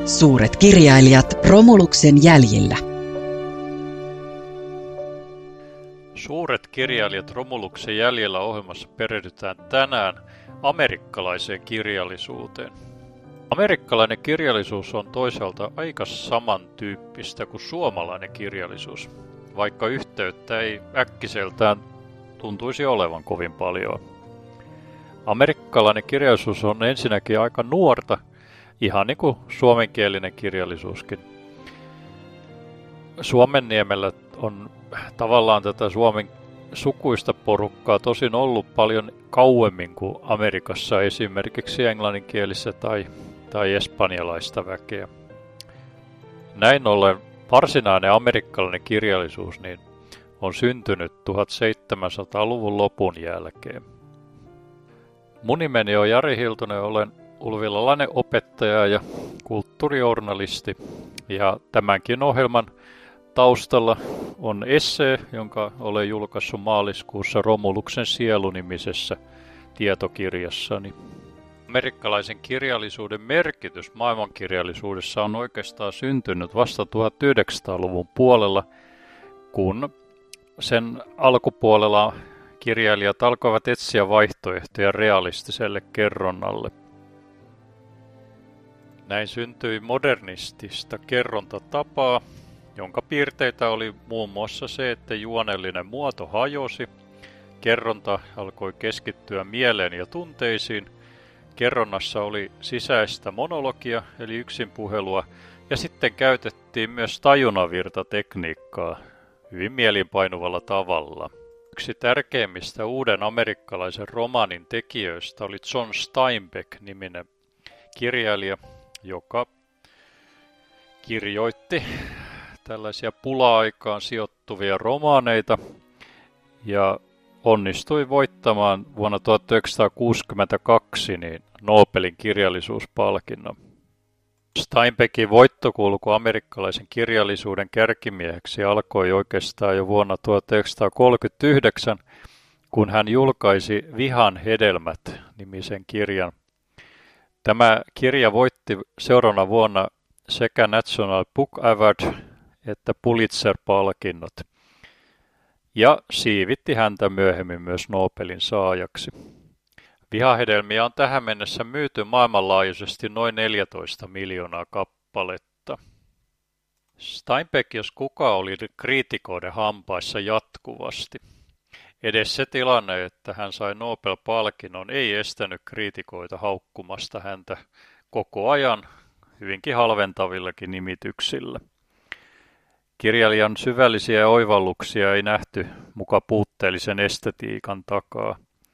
Suuret kirjailijat Romuluksen jäljillä. Suuret kirjailijat Romuluksen jäljellä -ohjelmassa perehdytään tänään amerikkalaiseen kirjallisuuteen. Amerikkalainen kirjallisuus on toisaalta aika samantyyppistä kuin suomalainen kirjallisuus, vaikka yhteyttä ei äkkiseltään tuntuisi olevan kovin paljon. Amerikkalainen kirjallisuus on ensinnäkin aika nuorta, ihan niin kuin suomenkielinen kirjallisuuskin. Suomenniemellä on tavallaan tätä suomen sukuista porukkaa tosin ollut paljon kauemmin kuin Amerikassa, esimerkiksi englanninkielistä tai espanjalaista väkeä. Näin ollen varsinainen amerikkalainen kirjallisuus on syntynyt 1700-luvun lopun jälkeen. Mun nimeni on Jari Hiltunen, olen ulvilalainen opettaja ja kulttuurijournalisti, ja tämänkin ohjelman taustalla on essee, jonka olen julkaissut maaliskuussa Romuluksen sielu-nimisessä tietokirjassani. Amerikkalaisen kirjallisuuden merkitys maailmankirjallisuudessa on oikeastaan syntynyt vasta 1900-luvun puolella, kun sen alkupuolella kirjailijat alkoivat etsiä vaihtoehtoja realistiselle kerronnalle. Näin syntyi modernistista kerrontatapaa, jonka piirteitä oli muun muassa se, että juonellinen muoto hajosi, kerronta alkoi keskittyä mieleen ja tunteisiin, kerronnassa oli sisäistä monologia eli yksinpuhelua, ja sitten käytettiin myös tajunnanvirtatekniikkaa hyvin mielipainuvalla tavalla. Yksi tärkeimmistä uuden amerikkalaisen romaanin tekijöistä oli John Steinbeck-niminen kirjailija, joka kirjoitti tällaisia pula-aikaan sijoittuvia romaaneita ja onnistui voittamaan vuonna 1962 Nobelin kirjallisuuspalkinnon. Steinbeckin voittokulku amerikkalaisen kirjallisuuden kärkimieheksi alkoi oikeastaan jo vuonna 1939, kun hän julkaisi Vihan hedelmät -nimisen kirjan. Tämä kirja voitti seuraavana vuonna sekä National Book Award että Pulitzer-palkinnot ja siivitti häntä myöhemmin myös Nobelin saajaksi. Vihahedelmiä on tähän mennessä myyty maailmanlaajuisesti noin 14 miljoonaa kappaletta. Steinbeck, jos kuka, oli kriitikoiden hampaissa jatkuvasti. Edes se tilanne, että hän sai Nobel-palkinnon, ei estänyt kriitikoita haukkumasta häntä koko ajan hyvinkin halventavillakin nimityksillä. Kirjailijan syvällisiä oivalluksia ei nähty muka puutteellisen estetiikan takaa.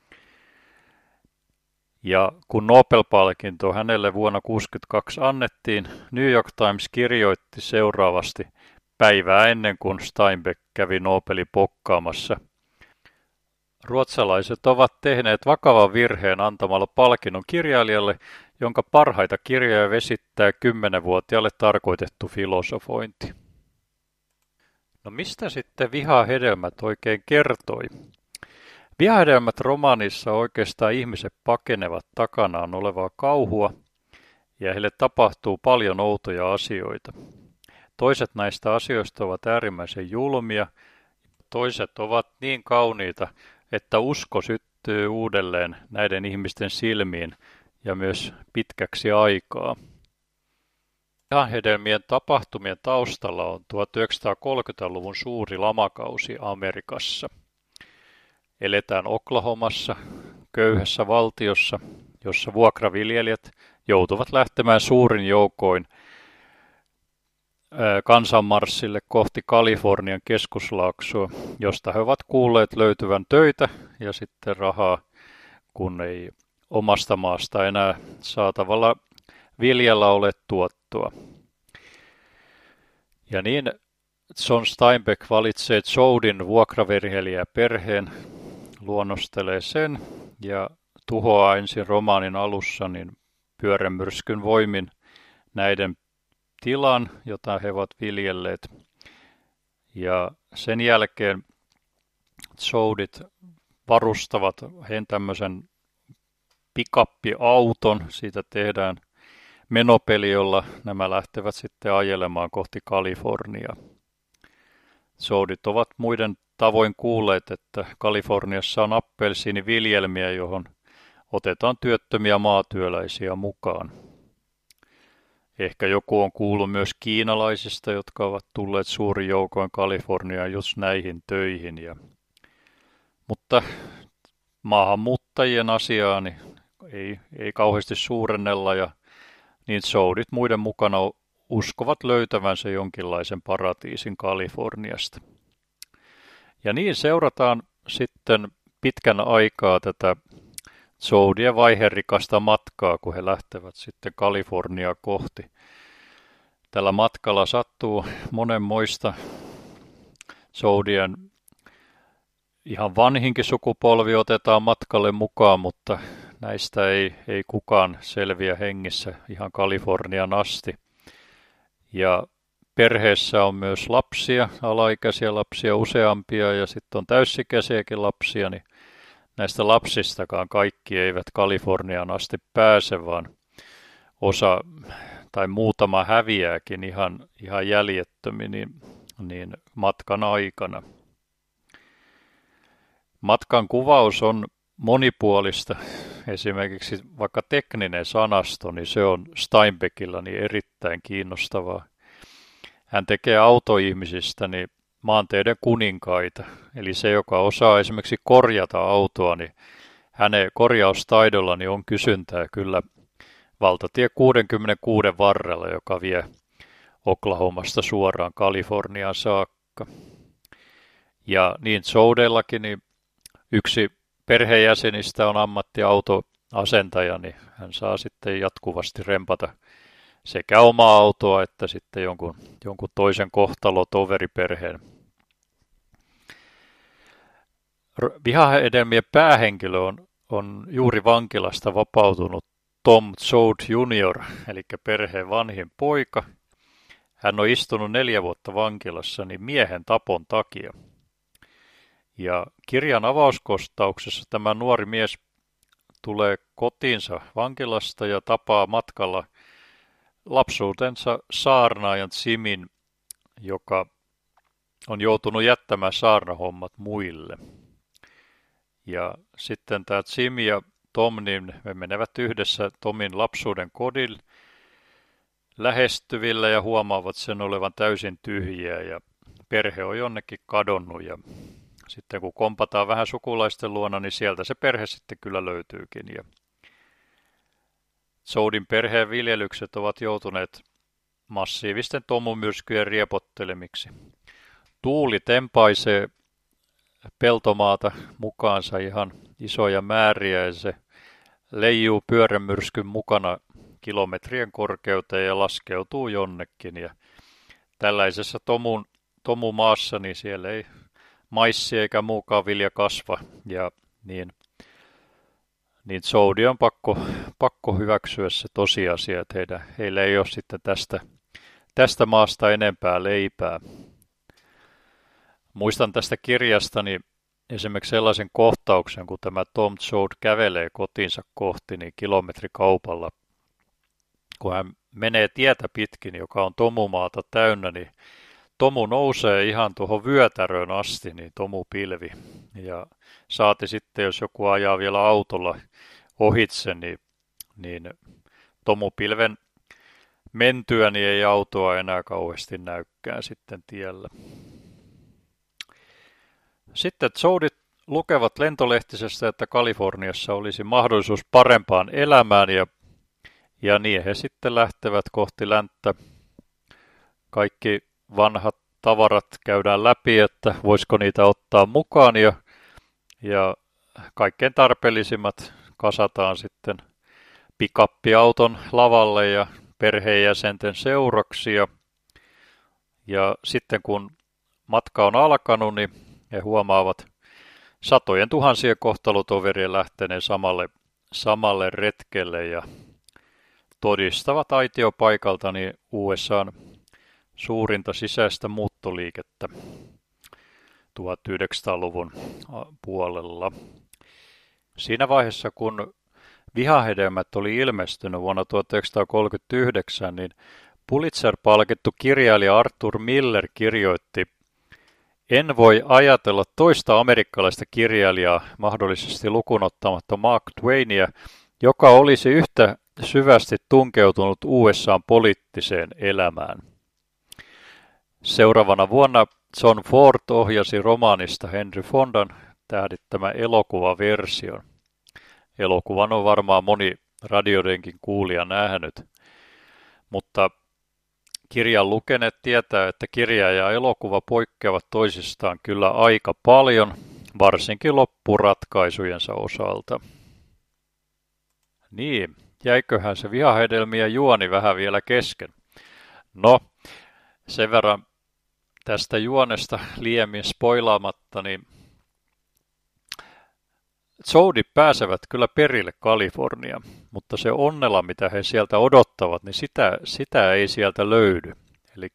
Ja kun Nobel-palkinto hänelle vuonna 1962 annettiin, New York Times kirjoitti seuraavasti päivää ennen kuin Steinbeck kävi Nobelin pokkaamassa: ruotsalaiset ovat tehneet vakavan virheen antamalla palkinnon kirjailijalle, jonka parhaita kirjoja vesittää 10-vuotiaalle tarkoitettu filosofointi. No mistä sitten Vihahedelmät oikein kertoi? Vihahedelmät -romaanissa oikeastaan ihmiset pakenevat takanaan olevaa kauhua ja heille tapahtuu paljon outoja asioita. Toiset näistä asioista ovat äärimmäisen julmia, toiset ovat niin kauniita, että usko syttyy uudelleen näiden ihmisten silmiin ja myös pitkäksi aikaa. Vihahedelmien tapahtumien taustalla on 1930-luvun suuri lamakausi Amerikassa. Eletään Oklahomassa, köyhässä valtiossa, jossa vuokraviljelijät joutuvat lähtemään suurin joukoin kansanmarssille kohti Kalifornian keskuslaaksoa, josta he ovat kuulleet löytyvän töitä ja sitten rahaa, kun ei omasta maasta enää saatavalla viljellä ole tuottoa. Ja niin John Steinbeck valitsee Jodin vuokraviljelijäperheen, luonnostelee sen ja tuhoaa ensin romaanin alussa pyörämyrskyn voimin näiden tilan, jota he ovat viljelleet. Ja sen jälkeen Jodit varustavat heidän tämmöisen pikappiauton, siitä tehdään menopeli, jolla nämä lähtevät sitten ajelemaan kohti Kaliforniaa. Soudit ovat muiden tavoin kuulleet, että Kaliforniassa on appelsiiniviljelmiä, johon otetaan työttömiä maatyöläisiä mukaan. Ehkä joku on kuullut myös kiinalaisista, jotka ovat tulleet suurin joukoin Kaliforniaan just näihin töihin. Mutta maahanmuuttajien asiaa niin ei kauheasti suurennella ja niin soudit muiden mukana uskovat löytävänsä jonkinlaisen paratiisin Kaliforniasta. Ja niin seurataan sitten pitkän aikaa tätä soudien vaiherikasta matkaa, kun he lähtevät sitten Kaliforniaa kohti. Tällä matkalla sattuu monenmoista. Soudien ihan vanhinkin sukupolvi otetaan matkalle mukaan, mutta näistä ei kukaan selviä hengissä ihan Kalifornian asti. Ja perheessä on myös lapsia, alaikäisiä lapsia useampia ja sitten on täysikäisiäkin lapsia, niin näistä lapsistakaan kaikki eivät Kaliforniaan asti pääse, vaan osa tai muutama häviääkin ihan jäljettömin niin matkan aikana. Matkan kuvaus on monipuolista. Esimerkiksi vaikka tekninen sanasto, niin se on Steinbeckillä niin erittäin kiinnostavaa. Hän tekee autoihmisistä niin maanteiden kuninkaita. Eli se, joka osaa esimerkiksi korjata autoa, niin hänen korjaustaidolla niin on kysyntää kyllä valtatie 66 varrella, joka vie Oklahomasta suoraan Kaliforniaan saakka. Ja niin soudeillakin niin yksi perheenjäsenistä on ammattiautoasentaja, niin hän saa sitten jatkuvasti rempata sekä omaa autoa että sitten jonkun toisen kohtalo-toveriperheen. Vihahedelmien päähenkilö on juuri vankilasta vapautunut Tom Soud Jr., eli perheen vanhin poika. Hän on istunut 4 vuotta vankilassa niin miehen tapon takia. Ja kirjan avauskostauksessa tämä nuori mies tulee kotiinsa vankilasta ja tapaa matkalla lapsuutensa saarnaajan Simin, joka on joutunut jättämään saarnahommat muille. Ja sitten tämä Jim ja Tom, niin he menevät yhdessä Tomin lapsuuden kodille lähestyvillä ja huomaavat sen olevan täysin tyhjiä ja perhe on jonnekin kadonnut. Ja sitten kun kompataan vähän sukulaisten luona, niin sieltä se perhe sitten kyllä löytyykin. Ja Soudin perheen viljelykset ovat joutuneet massiivisten tomumyrskyjen riepottelemiksi. Tuuli tempaisee peltomaata mukaansa ihan isoja määriä ja se leijuu pyörämyrskyn mukana kilometrien korkeuteen ja laskeutuu jonnekin. Ja tällaisessa tomumaassa niin siellä ei maissi eikä muukaan vilja kasva ja niin Soudi on pakko hyväksyä se tosiasia, että heillä ei ole sitten tästä maasta enempää leipää. Muistan tästä kirjastani esimerkiksi sellaisen kohtauksen, kun tämä Tom Soud kävelee kotiinsa kohti niin kilometrikaupalla. Kun hän menee tietä pitkin, joka on tomumaata täynnä, niin tomu nousee ihan tuohon vyötäröön asti, niin tomupilvi. Ja saati sitten, jos joku ajaa vielä autolla ohitse, niin tomupilven mentyä niin ei autoa enää kauheasti näykään sitten tiellä. Sitten Soudit lukevat lentolehtisestä, että Kaliforniassa olisi mahdollisuus parempaan elämään ja niin he sitten lähtevät kohti länttä. Kaikki vanhat tavarat käydään läpi, että voisiko niitä ottaa mukaan ja kaikkein tarpeellisimmat kasataan sitten pikappiauton lavalle ja perheenjäsenten seuraksi. Ja sitten kun matka on alkanut, niin he huomaavat satojen tuhansien kohtalotoverien lähteneen samalle retkelle ja todistavat aitiopaikalta niin USA:n suurinta sisäistä muuttoliikettä 1900-luvun puolella. Siinä vaiheessa, kun Vihahedelmät oli ilmestynyt vuonna 1939, niin Pulitzer-palkittu kirjailija Arthur Miller kirjoitti: "En voi ajatella toista amerikkalaista kirjailijaa, mahdollisesti lukuun ottamatta Mark Twainia, joka olisi yhtä syvästi tunkeutunut USA:n poliittiseen elämään." Seuraavana vuonna John Ford ohjasi romaanista Henry Fondan tähdittämän elokuvaversion. Elokuvan on varmaan moni radiodenkin kuulija nähnyt, mutta kirjan lukeneet tietää, että kirja ja elokuva poikkeavat toisistaan kyllä aika paljon, varsinkin loppuratkaisujensa osalta. Niin, jäiköhän se Vihahedelmien juoni vähän vielä kesken? No, sen verran tästä juonesta liiemmin spoilaamatta, niin Zoudit pääsevät kyllä perille Kaliforniaan, mutta se onnela, mitä he sieltä odottavat, niin sitä ei sieltä löydy. Eli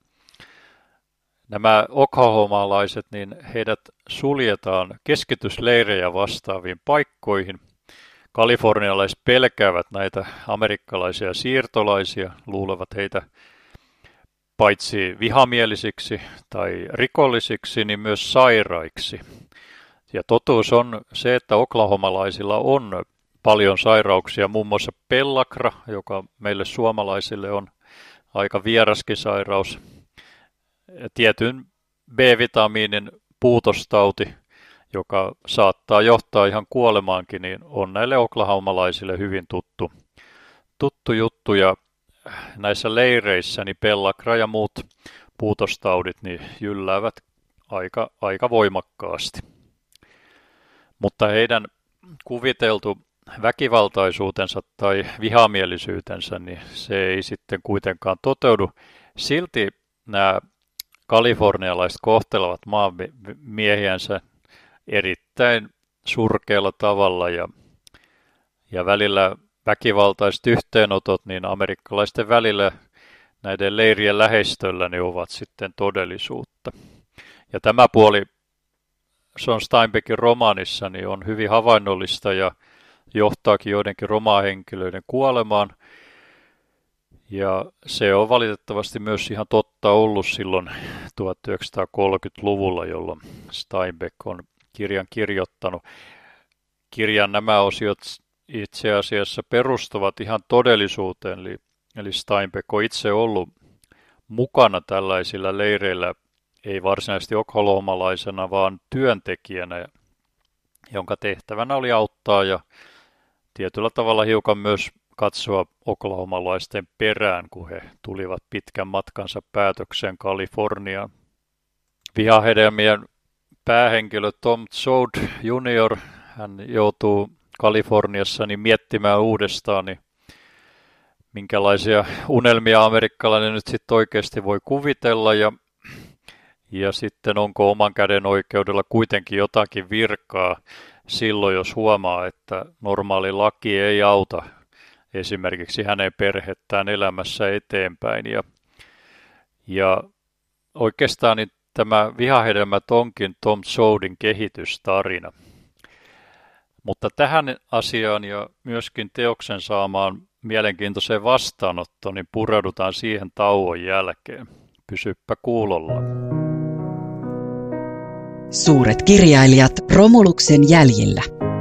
nämä oklahomalaiset, niin heidät suljetaan keskitysleirejä vastaaviin paikkoihin. Kalifornialaiset pelkäävät näitä amerikkalaisia siirtolaisia, luulevat heitä paitsi vihamielisiksi tai rikollisiksi, niin myös sairaiksi. Ja totuus on se, että oklahomalaisilla on paljon sairauksia, muun muassa pellagra, joka meille suomalaisille on aika vieraskin sairaus. Tietyn B-vitamiinin puutostauti, joka saattaa johtaa ihan kuolemaankin, niin on näille oklahomalaisille hyvin tuttu juttu. Ja näissä leireissä niin pellagra ja muut puutostaudit niin jylläävät aika voimakkaasti. Mutta heidän kuviteltu väkivaltaisuutensa tai vihamielisyytensä, niin se ei sitten kuitenkaan toteudu. Silti nämä kalifornialaiset kohtelevat maanmiehiänsä erittäin surkealla tavalla ja välillä väkivaltaiset yhteenotot niin amerikkalaisten välillä näiden leirien lähestöllä niin ovat sitten todellisuutta. Ja tämä puoli John Steinbeckin romaanissa niin on hyvin havainnollista ja johtaakin joidenkin romahenkilöiden kuolemaan. Ja se on valitettavasti myös ihan totta ollut silloin 1930-luvulla, jolloin Steinbeck on kirjan kirjoittanut. Kirjan nämä osiot itse asiassa perustuvat ihan todellisuuteen, eli Steinbeck on itse ollut mukana tällaisilla leireillä, ei varsinaisesti oklahomalaisena, vaan työntekijänä, jonka tehtävänä oli auttaa ja tietyllä tavalla hiukan myös katsoa oklahomalaisten perään, kun he tulivat pitkän matkansa päätökseen Kaliforniaan. Vihahedelmien päähenkilö Tom Zoud Jr. hän joutuu Kaliforniassa niin miettimään uudestaan, niin minkälaisia unelmia amerikkalainen nyt sitten oikeasti voi kuvitella ja sitten onko oman käden oikeudella kuitenkin jotakin virkaa silloin, jos huomaa, että normaali laki ei auta esimerkiksi hänen perhettään elämässä eteenpäin. Ja oikeastaan niin tämä Vihahedelmät onkin Tom Zoudin kehitystarina. Mutta tähän asiaan ja myöskin teoksen saamaan mielenkiintoiseen vastaanottoon, niin pureudutaan siihen tauon jälkeen. Pysyppä kuulolla. Suuret kirjailijat Romuluksen jäljillä.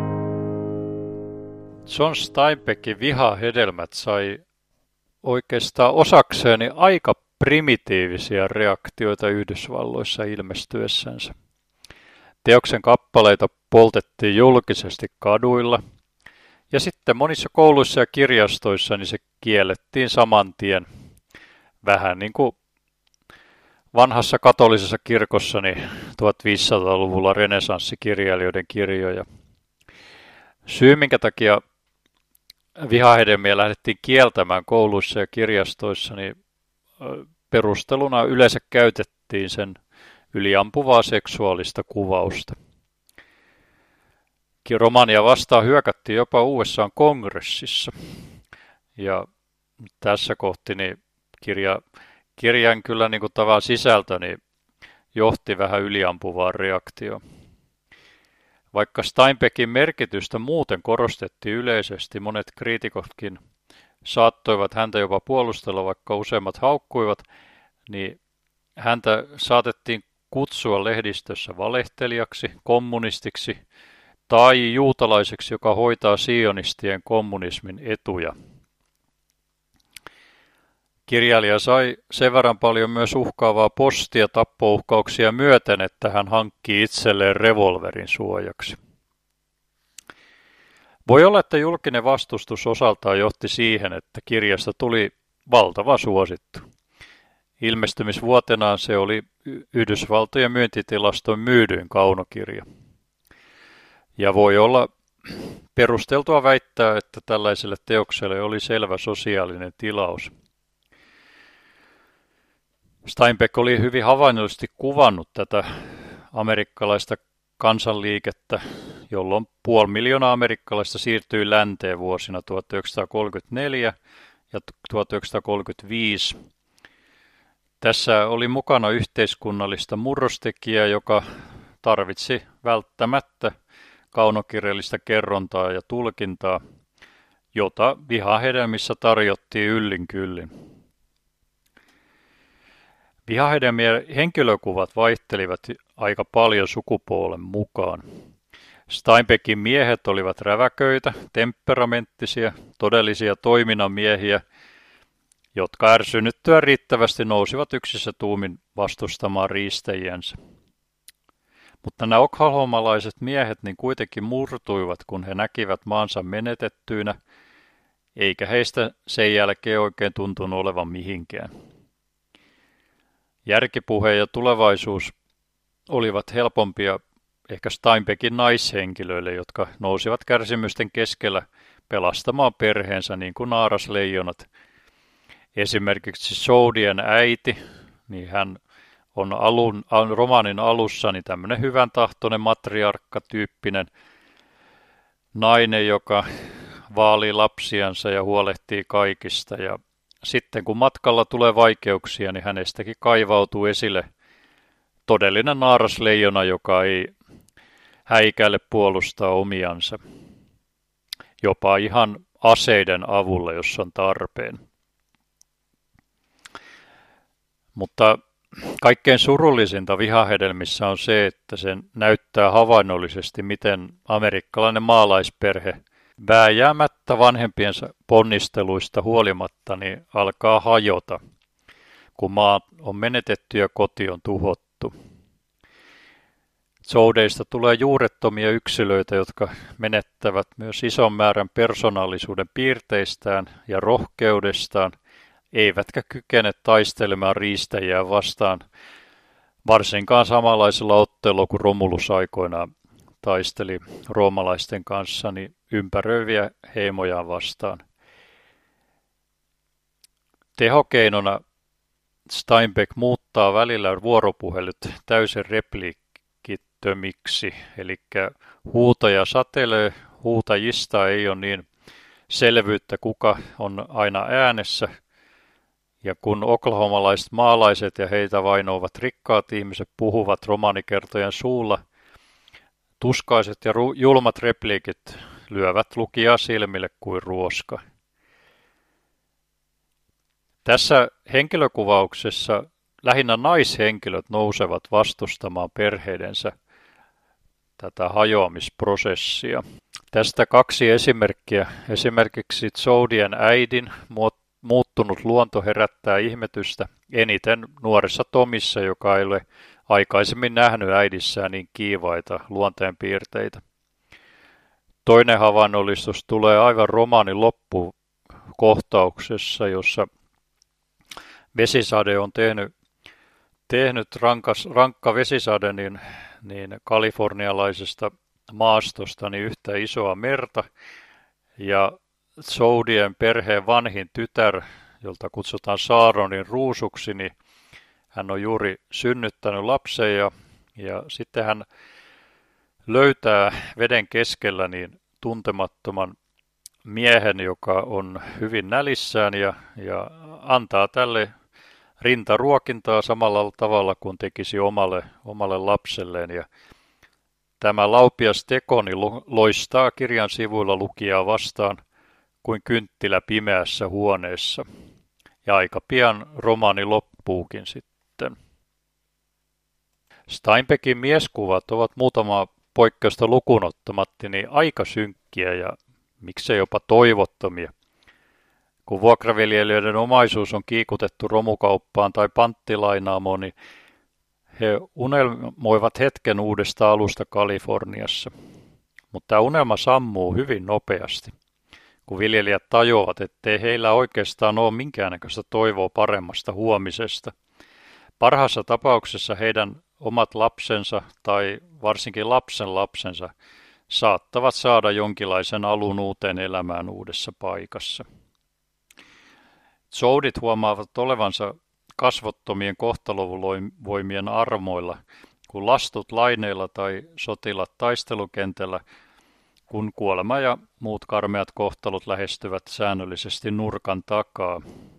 John Steinbeckin Vihahedelmät sai oikeastaan osakseen aika primitiivisiä reaktioita Yhdysvalloissa ilmestyessänsä. Teoksen kappaleita poltettiin julkisesti kaduilla ja sitten monissa kouluissa ja kirjastoissa niin se kiellettiin saman tien. Vähän niin kuin vanhassa katolisessa kirkossa niin 1500-luvulla renesanssikirjailijoiden kirjoja. Syy, minkä takia vihahedelmiä lähdettiin kieltämään kouluissa ja kirjastoissa, niin perusteluna yleensä käytettiin sen yliampuvaa seksuaalista kuvausta. Romaania vastaan hyökättiin jopa USA:n kongressissa. Ja tässä kohti niin kirjan kyllä niin kuin tavan sisältö niin johti vähän yliampuvaan reaktioon. Vaikka Steinbeckin merkitystä muuten korostettiin yleisesti, monet kriitikotkin saattoivat häntä jopa puolustella, vaikka useimmat haukkuivat, niin häntä saatettiin kutsua lehdistössä valehtelijaksi, kommunistiksi tai juutalaiseksi, joka hoitaa sionistien kommunismin etuja. Kirjailija sai sen verran paljon myös uhkaavaa postia tappouhkauksia myöten, että hän hankkii itselleen revolverin suojaksi. Voi olla, että julkinen vastustus osaltaan johti siihen, että kirjasta tuli valtava suosittu. Ilmestymisvuotenaan se oli Yhdysvaltojen myyntitilaston myydyin kaunokirja. Ja voi olla perusteltua väittää, että tällaiselle teokselle oli selvä sosiaalinen tilaus. Steinbeck oli hyvin havainnollisesti kuvannut tätä amerikkalaista kansanliikettä, jolloin 500 000 amerikkalaista siirtyi länteen vuosina 1934 ja 1935. Tässä oli mukana yhteiskunnallista murrostekijää, joka tarvitsi välttämättä kaunokirjallista kerrontaa ja tulkintaa, jota vihahedelmissä tarjottiin yllin kyllin. Vihahedelmien henkilökuvat vaihtelivat aika paljon sukupuolen mukaan. Steinbeckin miehet olivat räväköitä, temperamenttisia, todellisia toiminnan miehiä, jotka ärsynyttyä riittävästi nousivat yksissä tuumin vastustamaan riistäjiänsä. Mutta nämä oklahomalaiset miehet niin kuitenkin murtuivat, kun he näkivät maansa menetettyinä, eikä heistä sen jälkeen oikein tuntunut olevan mihinkään. Järkipuhe ja tulevaisuus olivat helpompia ehkä Steinbeckin naishenkilöille, jotka nousivat kärsimysten keskellä pelastamaan perheensä niin kuin naarasleijonat. Esimerkiksi Soudien äiti, niin hän on romaanin alussa niin tämmöinen hyvän tahtoinen matriarkka-tyyppinen nainen, joka vaalii lapsiansa ja huolehtii kaikista. Ja sitten kun matkalla tulee vaikeuksia, niin hänestäkin kaivautuu esille todellinen naarasleijona, joka ei häikäile puolustaa omiansa. Jopa ihan aseiden avulla, jos on tarpeen. Mutta kaikkein surullisinta vihahedelmissä on se, että se näyttää havainnollisesti, miten amerikkalainen maalaisperhe vääjäämättä vanhempiensa ponnisteluista huolimatta niin alkaa hajota, kun maa on menetetty ja koti on tuhottu. Soudeista tulee juurettomia yksilöitä, jotka menettävät myös ison määrän persoonallisuuden piirteistään ja rohkeudestaan, eivätkä kykene taistelemaan riistäjiä vastaan, varsinkaan samanlaisella otteella kuin Romulus aikoinaan taisteli roomalaisten kanssa niin ympäröiviä heimojaan vastaan. Tehokeinona Steinbeck muuttaa välillä vuoropuhelut täysin repliikittömiksi, eli huutaja satelee, huutajista ei ole niin selvyyttä, kuka on aina äänessä. Ja kun oklahomalaiset maalaiset ja heitä vainoavat rikkaat ihmiset puhuvat romaanikertojen suulla, tuskaiset ja julmat repliikit lyövät lukijaa silmille kuin ruoska. Tässä henkilökuvauksessa lähinnä naishenkilöt nousevat vastustamaan perheidensä tätä hajoamisprosessia. Tästä kaksi esimerkkiä. Esimerkiksi Soudien äidin muuttunut luonto herättää ihmetystä eniten nuoressa Tomissa, joka ei ole aikaisemmin nähnyt äidissään niin kiivaita luonteenpiirteitä. Toinen havainnollistus tulee aivan romaanin loppukohtauksessa, jossa vesisade on tehnyt rankka vesisade niin kalifornialaisesta maastosta niin yhtä isoa merta, ja Soudien perheen vanhin tytär, jolta kutsutaan Saaronin ruusuksi, niin hän on juuri synnyttänyt lapsen ja sitten hän löytää veden keskellä niin tuntemattoman miehen, joka on hyvin nälissään ja antaa tälle rintaruokintaa samalla tavalla kuin tekisi omalle lapselleen. Ja Tämä laupias tekoni loistaa kirjan sivuilla lukijaa vastaan kuin kynttilä pimeässä huoneessa. Ja aika pian romaani loppuukin sitten. Steinbeckin mieskuvat ovat muutama poikkeusta lukuun ottamatta niin aika synkkiä ja miksei jopa toivottomia. Kun vuokraviljelijöiden omaisuus on kiikutettu romukauppaan tai panttilainaamoon, niin he unelmoivat hetken uudesta alusta Kaliforniassa. Mutta tämä unelma sammuu hyvin nopeasti, kun viljelijät tajuavat, ettei heillä oikeastaan ole minkäännäköistä toivoa paremmasta huomisesta. Parhaassa tapauksessa heidän omat lapsensa tai varsinkin lapsenlapsensa saattavat saada jonkinlaisen alun uuteen elämään uudessa paikassa. Zoudit huomaavat olevansa kasvottomien kohtalovoimien armoilla, kun lastut laineilla tai sotilat taistelukentällä, kun kuolema ja muut karmeat kohtalot lähestyvät säännöllisesti nurkan takaa.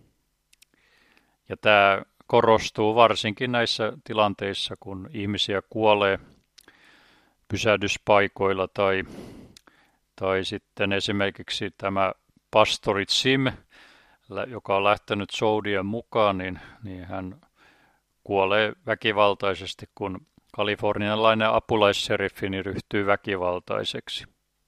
Ja tämä korostuu varsinkin näissä tilanteissa, kun ihmisiä kuolee pysähdyspaikoilla tai sitten esimerkiksi tämä pastori Sim, joka on lähtenyt Zoudien mukaan, niin hän kuolee väkivaltaisesti, kun kalifornialainen apulaisseriffi ryhtyy väkivaltaiseksi.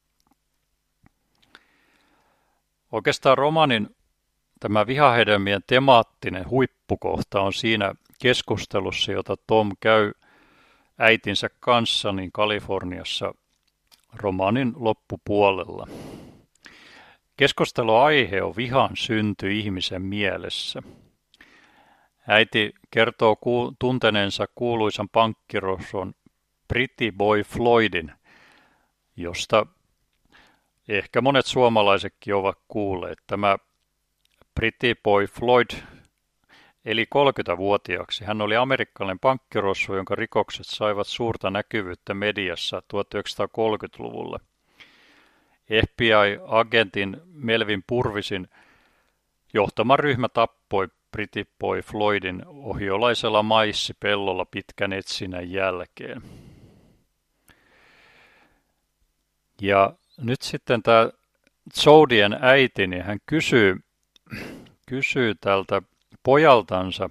Oikeastaan romaanin tämä vihahedelmien temaattinen huippukohta on siinä keskustelussa, jota Tom käy äitinsä kanssa niin Kaliforniassa romaanin loppupuolella. Keskusteluaihe on vihan synty ihmisen mielessä. Äiti kertoo tunteneensa kuuluisan pankkirosvon Pretty Boy Floydin, josta ehkä monet suomalaisetkin ovat kuulleet. Tämä Pretty Boy Floyd eli 30-vuotiaaksi. Hän oli amerikkalainen pankkirosvo, jonka rikokset saivat suurta näkyvyyttä mediassa 1930-luvulla. FBI-agentin Melvin Purvisin johtama ryhmä tappoi Pretty Boy Floydin ohiolaisella maissipellolla pitkän etsinnän jälkeen. Ja nyt sitten tämä Zoudien äiti, niin hän kysyy tältä pojaltansa,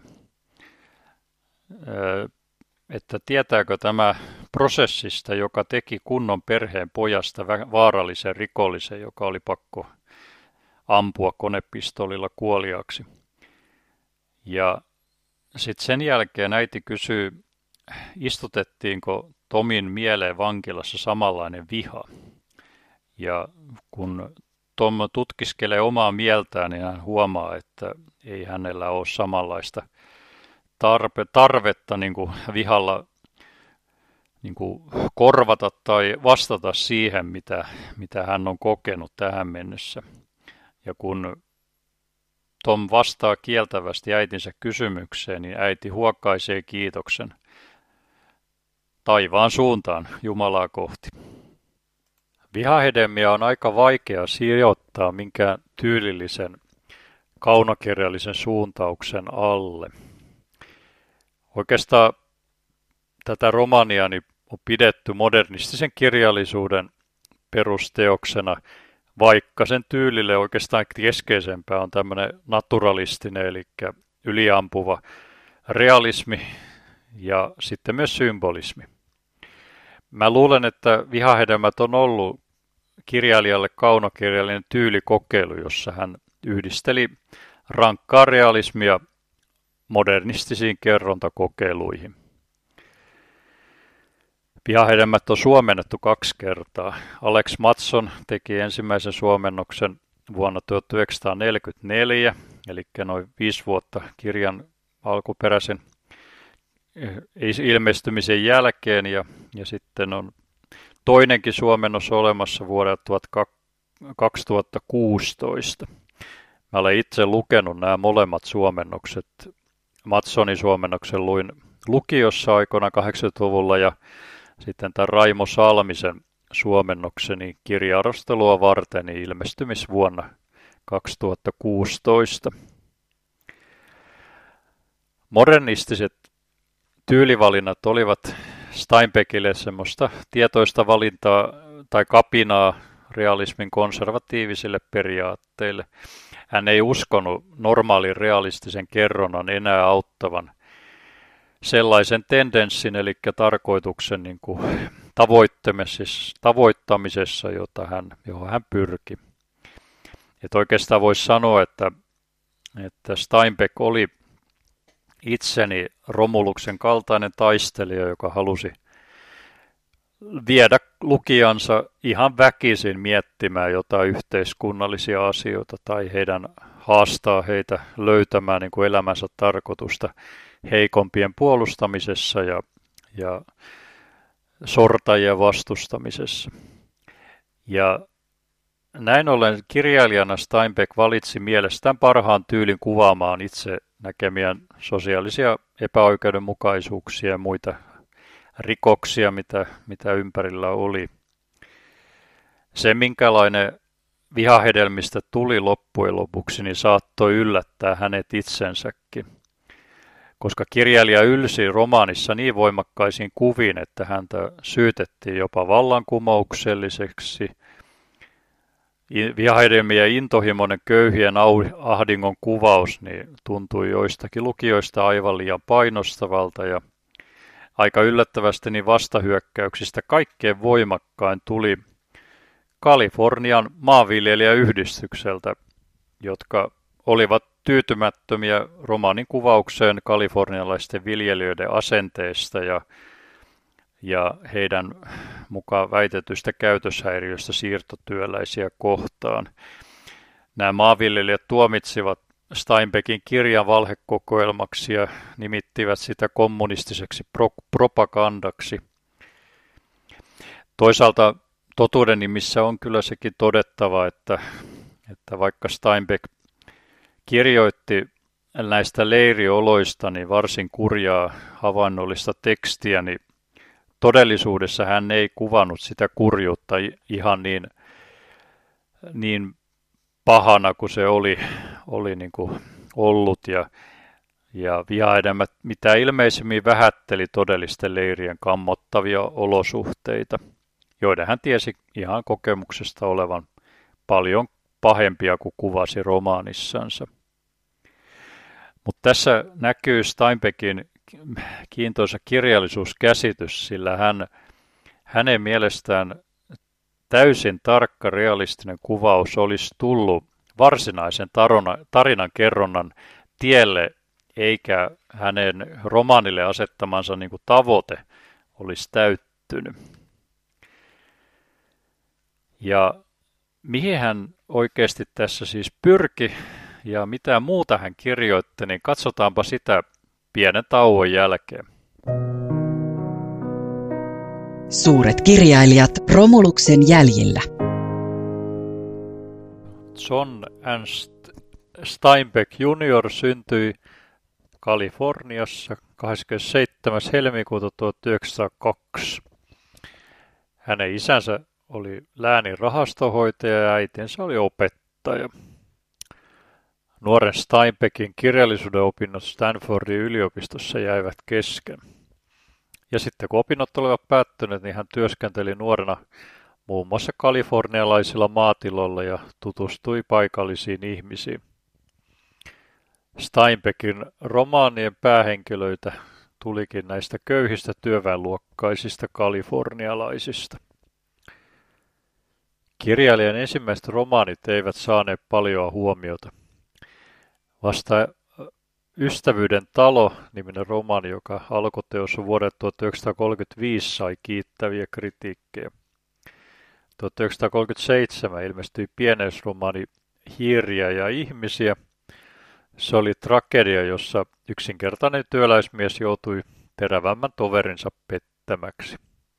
että tietääkö tämä prosessista, joka teki kunnon perheen pojasta vaarallisen rikollisen, joka oli pakko ampua konepistolilla kuoliaaksi. Ja sitten sen jälkeen äiti kysyy, istutettiinko Tomin mieleen vankilassa samanlainen viha. Ja kun Tom tutkiskelee omaa mieltään, niin hän huomaa, että ei hänellä ole samanlaista tarvetta niin kuin vihalla niin kuin korvata tai vastata siihen, mitä hän on kokenut tähän mennessä. Ja kun Tom vastaa kieltävästi äitinsä kysymykseen, niin äiti huokaisee kiitoksen taivaan suuntaan Jumalaa kohti. Vihahedelmiä on aika vaikea sijoittaa minkään tyylillisen kaunokirjallisen suuntauksen alle. Oikeastaan tätä romaania on pidetty modernistisen kirjallisuuden perusteoksena, vaikka sen tyylille oikeastaan keskeisempää on tämmöinen naturalistinen, eli yliampuva realismi ja sitten myös symbolismi. Mä luulen, että Vihahedelmät on ollut kirjailijalle kaunokirjallinen tyylikokeilu, jossa hän yhdisteli rankkaa realismia modernistisiin kerrontakokeiluihin. Vihahedelmät on suomennettu 2 kertaa. Alex Mattsson teki ensimmäisen suomennoksen vuonna 1944, eli noin 5 vuotta kirjan alkuperäisen ilmestymisen jälkeen, ja sitten on toinenkin suomennos olemassa vuodelta 2016. Mä olen itse lukenut nämä molemmat suomennokset. Matsonin suomennoksen luin lukiossa aikoina 80-luvulla ja sitten tämän Raimo Salmisen suomennokseni kirja-arvostelua varten ilmestymisvuonna 2016. Modernistiset tyylivalinnat olivat Steinbeckille semmoista tietoista valintaa tai kapinaa realismin konservatiivisille periaatteille. Hän ei uskonut normaalin realistisen kerronnan enää auttavan sellaisen tendenssin, eli tarkoituksen niin kuin tavoittamisessa, johon hän pyrki. Et oikeastaan voisi sanoa, että Steinbeck oli itseni Romuluksen kaltainen taistelija, joka halusi viedä lukijansa ihan väkisin miettimään jotain yhteiskunnallisia asioita tai haastaa heitä löytämään niin kuin elämänsä tarkoitusta heikompien puolustamisessa ja sortajien vastustamisessa. Ja näin ollen kirjailijana Steinbeck valitsi mielestään parhaan tyylin kuvaamaan itse näkemiään sosiaalisia epäoikeudenmukaisuuksia ja muita rikoksia, mitä ympärillä oli. Se, minkälainen vihahedelmistä tuli loppujen lopuksi, niin saattoi yllättää hänet itsensäkin. Koska kirjailija ylsi romaanissa niin voimakkaisiin kuviin, että häntä syytettiin jopa vallankumoukselliseksi. Vihahedelmien ja intohimoinen köyhien ahdingon kuvaus niin tuntui joistakin lukijoista aivan liian painostavalta ja aika yllättävästi niin vastahyökkäyksistä kaikkein voimakkain tuli Kalifornian maanviljelijäyhdistykseltä, jotka olivat tyytymättömiä romaanin kuvaukseen kalifornialaisten viljelijöiden asenteesta ja heidän mukaan väitetystä käytöshäiriöstä siirtotyöläisiä kohtaan. Nämä maanviljelijät tuomitsivat Steinbeckin kirjan valhekokoelmaksi ja nimittivät sitä kommunistiseksi propagandaksi. Toisaalta totuuden nimissä on kyllä sekin todettava, että vaikka Steinbeck kirjoitti näistä leirioloista niin varsin kurjaa havainnollista tekstiä, niin todellisuudessa hän ei kuvannut sitä kurjuutta ihan niin pahana kuin se oli niin kuin ollut ja vihahedelmät mitä ilmeisemmin vähätteli todellisten leirien kammottavia olosuhteita, joiden hän tiesi ihan kokemuksesta olevan paljon pahempia kuin kuvasi romaanissansa. Mutta tässä näkyy Steinbeckin kiintoisa kirjallisuuskäsitys, sillä hänen mielestään täysin tarkka realistinen kuvaus olisi tullut varsinaisen tarinan kerronnan tielle, eikä hänen romaanille asettamansa niin kuin tavoite olisi täyttynyt. Ja mihin hän oikeasti tässä siis pyrki ja mitä muuta hän kirjoitti, niin katsotaanpa sitä pienen tauon jälkeen. Suuret kirjailijat Romuluksen jäljillä. John Ernst Steinbeck Jr. syntyi Kaliforniassa 27. helmikuuta 1902. Hänen isänsä oli läänin rahastohoitaja ja äitinsä oli opettaja. Nuoren Steinbeckin kirjallisuuden opinnot Stanfordin yliopistossa jäivät kesken. Ja sitten kun opinnot olivat päättyneet, niin hän työskenteli nuorena muun muassa kalifornialaisilla maatiloilla ja tutustui paikallisiin ihmisiin. Steinbeckin romaanien päähenkilöitä tulikin näistä köyhistä työväenluokkaisista kalifornialaisista. Kirjailijan ensimmäiset romaanit eivät saaneet paljon huomiota. Vasta Ystävyyden talo-niminen romaani, joka alkuteos on vuodelta 1935, sai kiittäviä kritiikkejä. 1937 ilmestyi pieneisromaani Hiiriä ja ihmisiä. Se oli tragedia, jossa yksinkertainen työläismies joutui terävämmän toverinsa pettämäksi.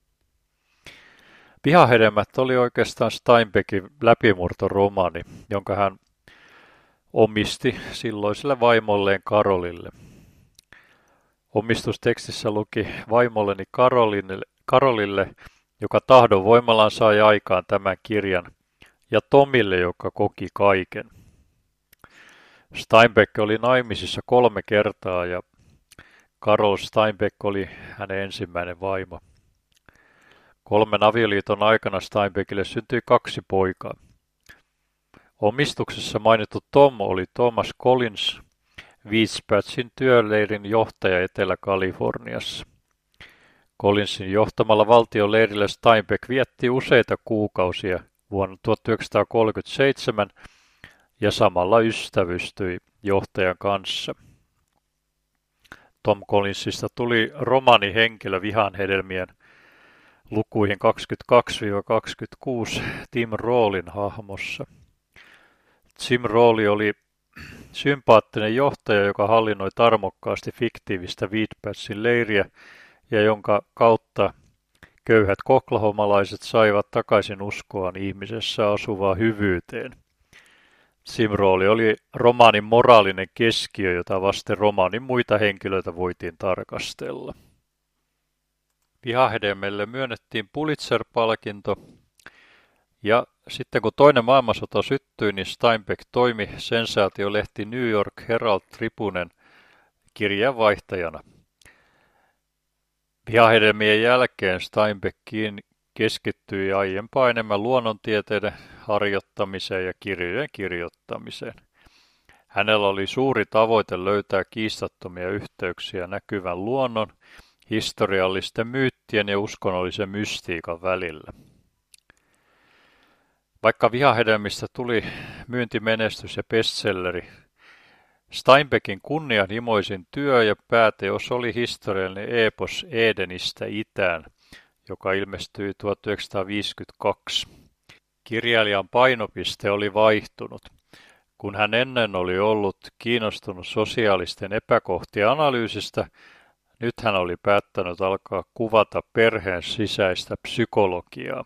Vihahedelmät oli oikeastaan Steinbeckin läpimurtoromaani, jonka hän omisti silloiselle vaimolleen Karolille. Omistustekstissä luki vaimolleni Karolille, joka tahdon voimallaan sai aikaan tämän kirjan, ja Tomille, joka koki kaiken. Steinbeck oli naimisissa 3 kertaa ja Carol Steinbeck oli hänen ensimmäinen vaimo. 3 avioliiton aikana Steinbeckille syntyi 2 poikaa. Omistuksessa mainittu Tom oli Thomas Collins, Wiesbaden työleirin johtaja Etelä-Kaliforniassa. Collinsin johtamalla valtionleirillä Steinbeck vietti useita kuukausia vuonna 1937 ja samalla ystävystyi johtajan kanssa. Tom Collinsista tuli romaanihenkilö Vihanhedelmien lukuihin 22-26 Tim Rawlin hahmossa. Tim Rawley oli sympaattinen johtaja, joka hallinnoi tarmokkaasti fiktiivistä Wiesbadenin leiriä ja jonka kautta köyhät oklahomalaiset saivat takaisin uskoaan ihmisessä asuvaa hyvyyteen. Tim Rawley oli romaanin moraalinen keskiö, jota vasten romaanin muita henkilöitä voitiin tarkastella. Vihahedelmille myönnettiin Pulitzer-palkinto, ja sitten kun toinen maailmansota syttyi, niin Steinbeck toimi sensaatiolehti New York Herald Tribunen kirjeenvaihtajana. Vihahedelmien jälkeen Steinbeck keskittyi aiempaa enemmän luonnontieteiden harjoittamiseen ja kirjojen kirjoittamiseen. Hänellä oli suuri tavoite löytää kiistattomia yhteyksiä näkyvän luonnon, historiallisten myyttien ja uskonnollisen mystiikan välillä. Vaikka Vihahedelmistä tuli myyntimenestys ja bestselleri, Steinbeckin kunnianhimoisin työ ja pääteos oli historiallinen eepos Edenistä itään, joka ilmestyi 1952. Kirjailijan painopiste oli vaihtunut. Kun hän ennen oli ollut kiinnostunut sosiaalisten epäkohtien analyysistä, nyt hän oli päättänyt alkaa kuvata perheen sisäistä psykologiaa.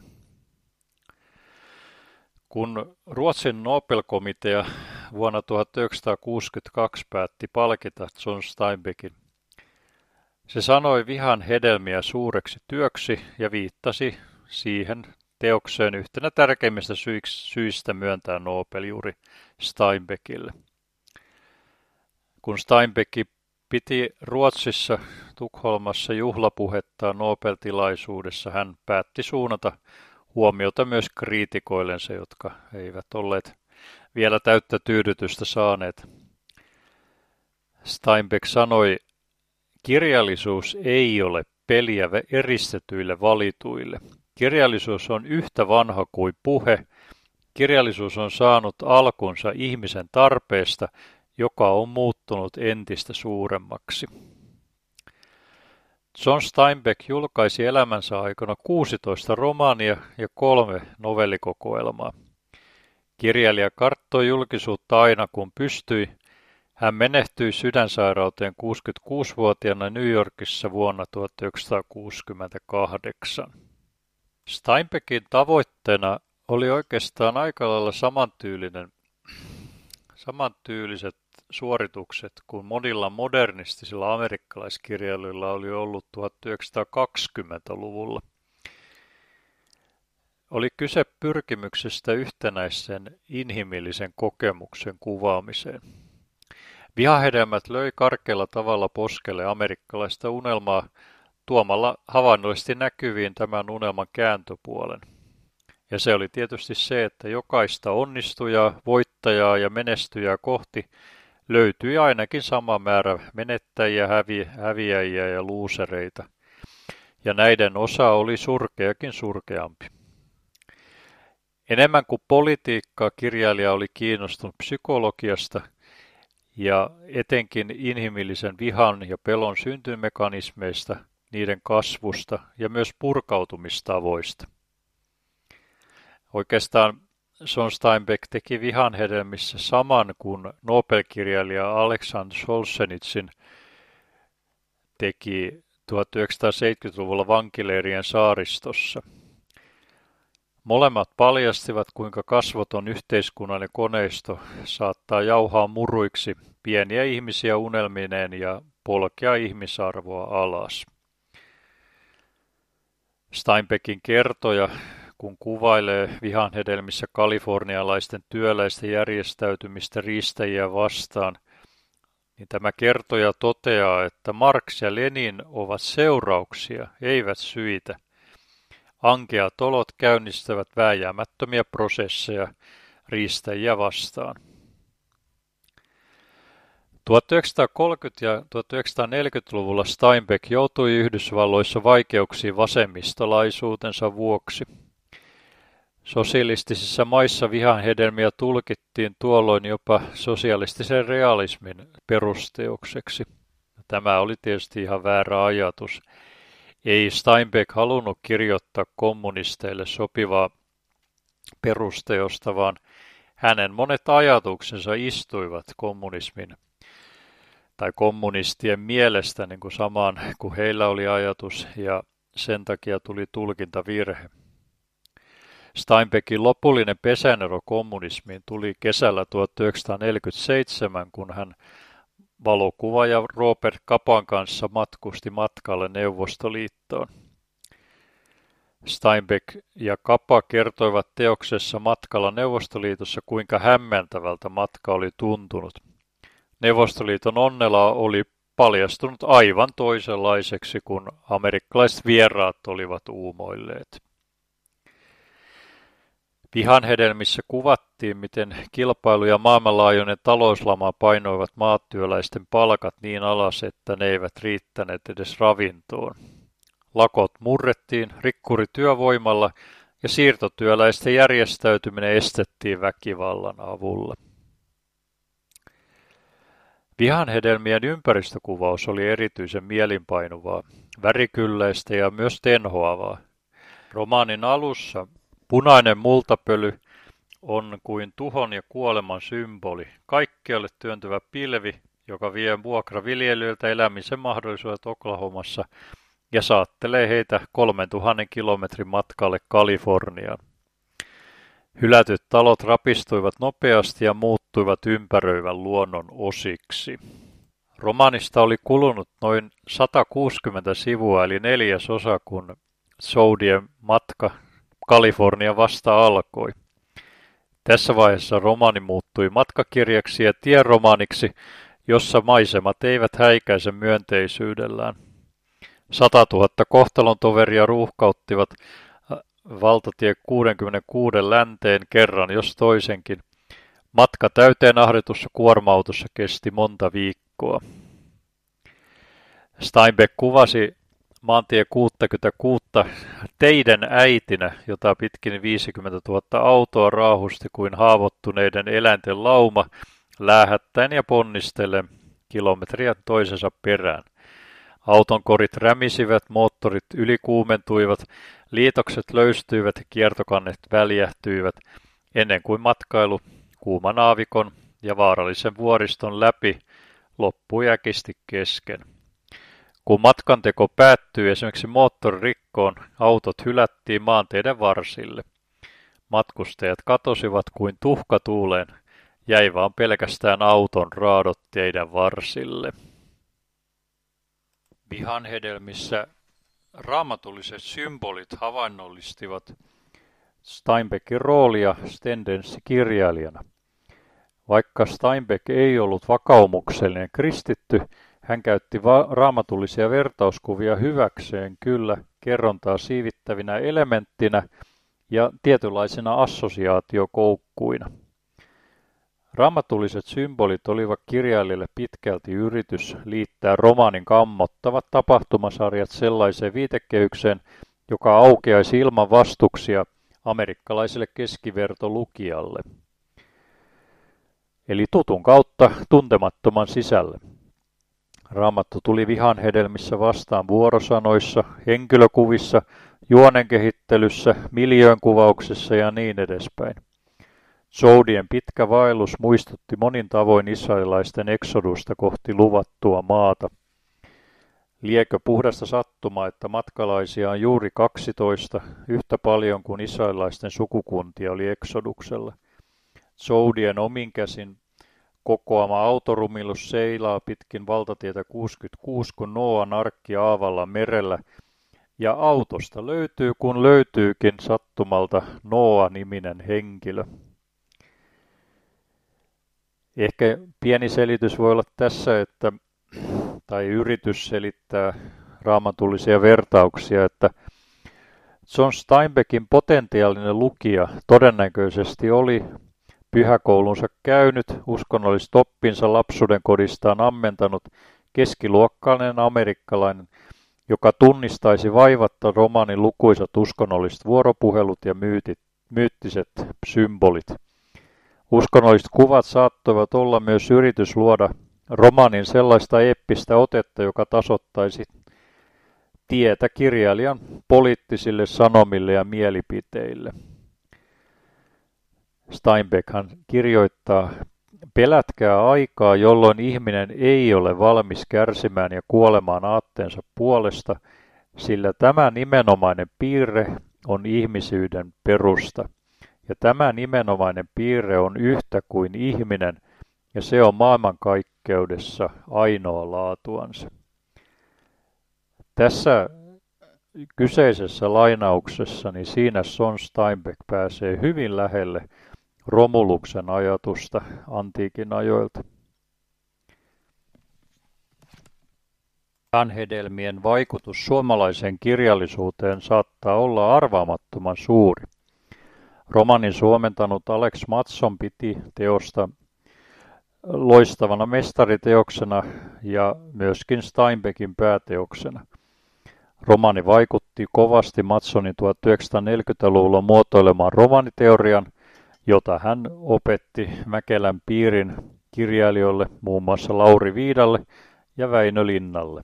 Kun Ruotsin Nobel-komitea vuonna 1962 päätti palkita John Steinbeckin, se sanoi vihan hedelmiä suureksi työksi ja viittasi siihen teokseen yhtenä tärkeimmistä syistä myöntää Nobel juuri Steinbeckille. Kun Steinbeck piti Ruotsissa Tukholmassa juhlapuhettaan Nobel-tilaisuudessa, hän päätti suunnata huomiota myös kriitikoillensa, jotka eivät olleet vielä täyttä tyydytystä saaneet. Steinbeck sanoi, kirjallisuus ei ole peliä eristetyille valituille. Kirjallisuus on yhtä vanha kuin puhe. Kirjallisuus on saanut alkunsa ihmisen tarpeesta, joka on muuttunut entistä suuremmaksi. John Steinbeck julkaisi elämänsä aikana 16 romaania ja 3 novellikokoelmaa. Kirjailija karttoi julkisuutta aina kun pystyi. Hän menehtyi sydänsairauteen 66-vuotiaana New Yorkissa vuonna 1968. Steinbeckin tavoitteena oli oikeastaan aika lailla samantyyliset suoritukset kuin monilla modernistisilla amerikkalaiskirjailijoilla oli ollut 1920-luvulla. Oli kyse pyrkimyksestä yhtenäisen inhimillisen kokemuksen kuvaamiseen. Vihahedelmät löi karkealla tavalla poskelle amerikkalaista unelmaa tuomalla havainnollisesti näkyviin tämän unelman kääntöpuolen. Ja se oli tietysti se, että jokaista onnistujaa, voittajaa ja menestyjää kohti löytyi ainakin sama määrä menettäjiä, häviäjiä ja luusereita. Ja näiden osa oli surkeakin surkeampi. Enemmän kuin politiikkaa kirjailija oli kiinnostunut psykologiasta ja etenkin inhimillisen vihan ja pelon syntymekanismeista, niiden kasvusta ja myös purkautumistavoista. Oikeastaan John Steinbeck teki Vihanhedelmissä saman kuin Nobel-kirjailija Alexander Solzhenitsyn teki 1970-luvulla vankileirien saaristossa. Molemmat paljastivat, kuinka kasvoton yhteiskunnallinen koneisto saattaa jauhaa muruiksi pieniä ihmisiä unelmineen ja polkea ihmisarvoa alas. Steinbeckin kertoja, kun kuvailee Vihanhedelmissä kalifornialaisten työläisten järjestäytymistä riistäjiä vastaan, niin tämä kertoja toteaa, että Marx ja Lenin ovat seurauksia, eivät syitä. Ankeat olot käynnistävät vääjäämättömiä prosesseja riistäjiä vastaan. 1930- ja 1940-luvulla Steinbeck joutui Yhdysvalloissa vaikeuksiin vasemmistolaisuutensa vuoksi. Sosialistisissa maissa vihanhedelmiä tulkittiin tuolloin jopa sosialistisen realismin perusteokseksi. Tämä oli tietysti ihan väärä ajatus. Ei Steinbeck halunnut kirjoittaa kommunisteille sopivaa perusteosta, vaan hänen monet ajatuksensa istuivat kommunismin tai kommunistien mielestä niin kuin samaan kuin heillä oli ajatus, ja sen takia tuli tulkintavirhe. Steinbeckin lopullinen pesänero kommunismiin tuli kesällä 1947, kun hän valokuvaaja Robert Capan kanssa matkusti matkalle Neuvostoliittoon. Steinbeck ja Capa kertoivat teoksessa Matkalla Neuvostoliitossa, kuinka hämmentävältä matka oli tuntunut. Neuvostoliiton onnela oli paljastunut aivan toisenlaiseksi, kun amerikkalaiset vieraat olivat uumoilleet. Vihanhedelmissä kuvattiin, miten kilpailu ja maailmanlaajuinen talouslama painoivat maatyöläisten palkat niin alas, että ne eivät riittäneet edes ravintoon. Lakot murrettiin rikkurityövoimalla ja siirtotyöläisten järjestäytyminen estettiin väkivallan avulla. Vihanhedelmien ympäristökuvaus oli erityisen mielinpainuvaa, värikylläistä ja myös tenhoavaa. Romaanin alussa punainen multapöly on kuin tuhon ja kuoleman symboli, kaikkialle työntyvä pilvi, joka vie vuokraviljelijöiltä elämisen mahdollisuudet Oklahomassa ja saattelee heitä 3000 kilometrin matkalle Kaliforniaan. Hylätyt talot rapistuivat nopeasti ja muuttuivat ympäröivän luonnon osiksi. Romaanista oli kulunut noin 160 sivua eli 1/4, kun Soudien matka Kalifornia vasta alkoi. Tässä vaiheessa romaani muuttui matkakirjaksi ja tieromaaniksi, jossa maisemat eivät häikäise myönteisyydellään. 100 000 kohtalontoveria ruuhkauttivat valtatie 66 länteen kerran jos toisenkin. Matka täyteen ahditussa kuorma-autossa kesti monta viikkoa. Steinbeck kuvasi maantie 66 teiden äitinä, jota pitkin 50 000 autoa raahusti kuin haavoittuneiden eläinten lauma, läähättäen ja ponnistellen kilometriä toisensa perään. Auton korit rämisivät, moottorit ylikuumentuivat, liitokset löystyivät ja kiertokannet väljähtyivät, ennen kuin matkailu kuuman aavikon ja vaarallisen vuoriston läpi loppui äkisti kesken. Kun matkanteko päättyi esimerkiksi moottoririkkoon, autot hylättiin maanteiden varsille. Matkustajat katosivat kuin tuhka tuuleen, jäi vaan pelkästään auton raadot teidän varsille. Vihanhedelmissä raamatulliset symbolit havainnollistivat Steinbeckin roolia tendenssikirjailijana. Vaikka Steinbeck ei ollut vakaumuksellinen kristitty, hän käytti raamatullisia vertauskuvia hyväkseen kyllä kerrontaa siivittävinä elementtinä ja tietynlaisina assosiaatiokoukkuina. Raamatulliset symbolit olivat kirjailijalle pitkälti yritys liittää romaanin kammottavat tapahtumasarjat sellaiseen viitekehykseen, joka aukeaisi ilman vastuksia amerikkalaiselle keskivertolukijalle. Eli tutun kautta tuntemattoman sisälle. Raamattu tuli vihanhedelmissä vastaan vuorosanoissa, henkilökuvissa, juonenkehittelyssä, miljöönkuvauksessa ja niin edespäin. Soudien pitkä vaellus muistutti monin tavoin israelilaisten eksodusta kohti luvattua maata. Liekö puhdasta sattumaa, että matkalaisia on juuri 12, yhtä paljon kuin israelilaisten sukukuntia oli eksoduksella. Soudien omin käsin kokoama autorumilus seilaa pitkin valtatietä 66, kun Nooan arkki aavalla merellä, ja autosta löytyy, kun löytyykin sattumalta Nooa-niminen henkilö. Ehkä pieni selitys voi olla tässä, tai yritys selittää raamatullisia vertauksia, että John Steinbeckin potentiaalinen lukija todennäköisesti oli pyhäkoulunsa käynyt, uskonnolliset oppinsa lapsuuden kodistaan ammentanut keskiluokkainen amerikkalainen, joka tunnistaisi vaivatta romaanin lukuisat uskonnolliset vuoropuhelut ja myyttiset symbolit. Uskonnolliset kuvat saattoivat olla myös yritys luoda romaanin sellaista eeppistä otetta, joka tasoittaisi tietä kirjailijan poliittisille sanomille ja mielipiteille. Steinbeckhan kirjoittaa: pelätkää aikaa, jolloin ihminen ei ole valmis kärsimään ja kuolemaan aatteensa puolesta, sillä tämä nimenomainen piirre on ihmisyyden perusta. Ja tämä nimenomainen piirre on yhtä kuin ihminen, ja se on maailmankaikkeudessa ainoa laatuansa. Tässä kyseisessä lainauksessa, niin siinä John Steinbeck pääsee hyvin lähelle Romuluksen ajatusta antiikin ajoilta. Lihanhedelmien vaikutus suomalaiseen kirjallisuuteen saattaa olla arvaamattoman suuri. Romanin suomentanut Alex Mattsson piti teosta loistavana mestariteoksena ja myöskin Steinbeckin pääteoksena. Romaani vaikutti kovasti Mattsonin 1940-luvulla muotoilemaan romaaniteorian, jota hän opetti Mäkelän piirin kirjailijoille, muun muassa Lauri Viidalle ja Väinö Linnalle.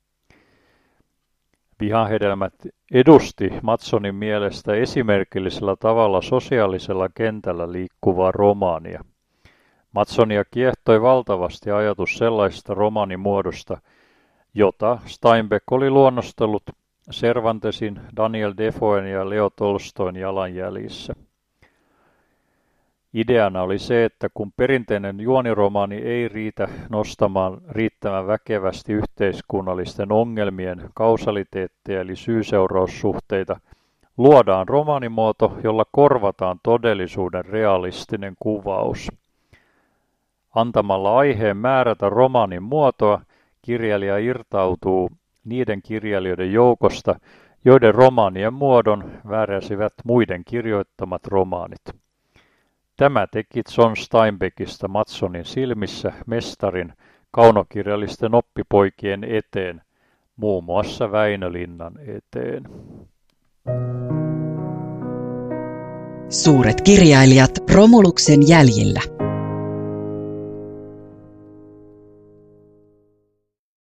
Vihanhedelmät edusti Mattsonin mielestä esimerkillisellä tavalla sosiaalisella kentällä liikkuvaa romaania. Mattsonia kiehtoi valtavasti ajatus sellaisesta romaanimuodosta, jota Steinbeck oli luonnostellut Cervantesin, Daniel Defoen ja Leo Tolstoin jalanjäljissä. Ideana oli se, että kun perinteinen juoniromaani ei riitä nostamaan riittävän väkevästi yhteiskunnallisten ongelmien kausaliteetteja eli syy-seuraussuhteita, luodaan romaanimuoto, jolla korvataan todellisuuden realistinen kuvaus. Antamalla aiheen määrätä romaanin muotoa, kirjailija irtautuu niiden kirjailijoiden joukosta, joiden romaanien muodon määräsivät muiden kirjoittamat romaanit. Tämä teki John Steinbeckistä Mattsonin silmissä mestarin kaunokirjallisten oppipoikien eteen, muun muassa Väinö Linnan eteen. Suuret kirjailijat Romuluksen jäljillä.